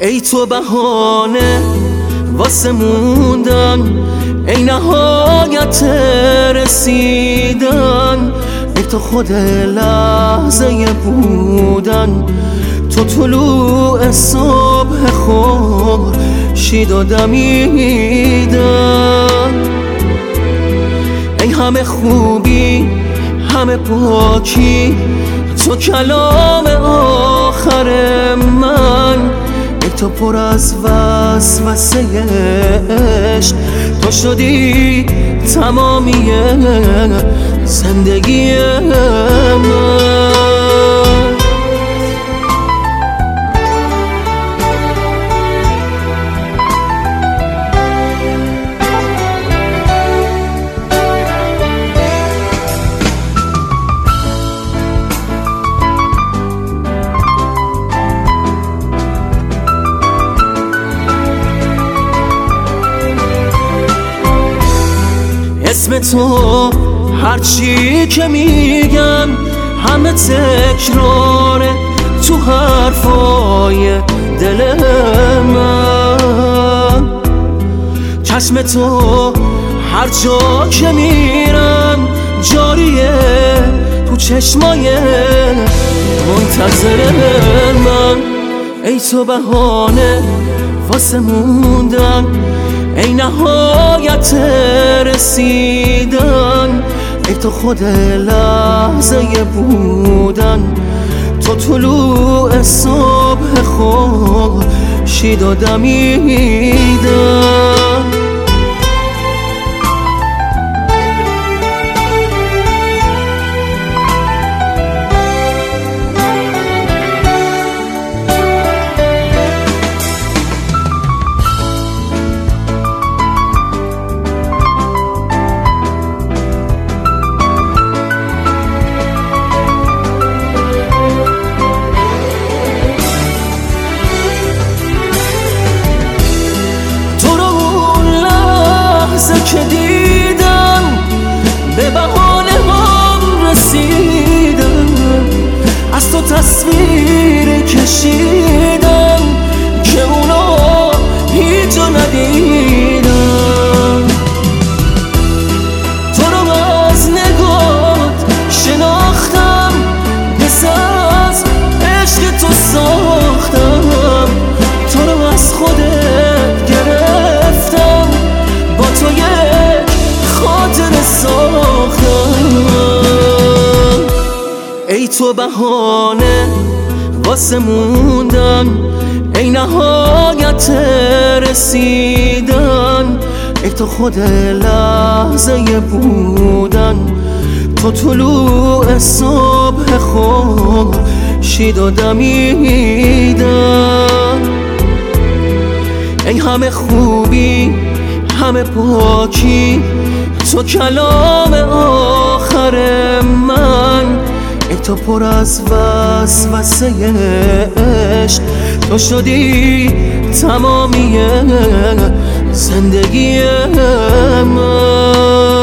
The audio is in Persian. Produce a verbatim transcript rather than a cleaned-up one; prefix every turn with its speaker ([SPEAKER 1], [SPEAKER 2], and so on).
[SPEAKER 1] ای تو بهانه واسه موندن، ای نهایت رسیدن، ای تو خود لحظه بودن، تو طلوع صبح خورشید و دمیدن. ای همه خوبی همه پاکی، تو کلام آخر من، ای تو پر از وسوسه عشق، تو شدی تمامی زندگی من. اسم تو هرچی که میگم همه تکراره تو حرفای دل من. چشم تو هر جا که میرم جاریه تو چشمای منتظر من. ای تو بهانه واسه موندن، ای نهایت رسیدن، ای تو خود لحظه بودن، تو طلوع صبح خورشید و دمیدن. که دیدم به بهانه هم رسیدم، از تو تصویر کشیدم که اونا هیچ جا ندیدم. تو رو از نگات شناختم، دست از عشق تو ساختم، تو رو از خودت گرفتم، با تو یک خاطر ساختم. ای تو بهانه واسه موندن، ای نهایت رسیدن، ای تو خود لحظه بودن، تو طلوع صبح خورشید و دمیدن. ای همه خوبی همه پاکی، تو کلام آخر من، ای تو پر از وسوسه عشق، تو شدی تمامی زندگی من.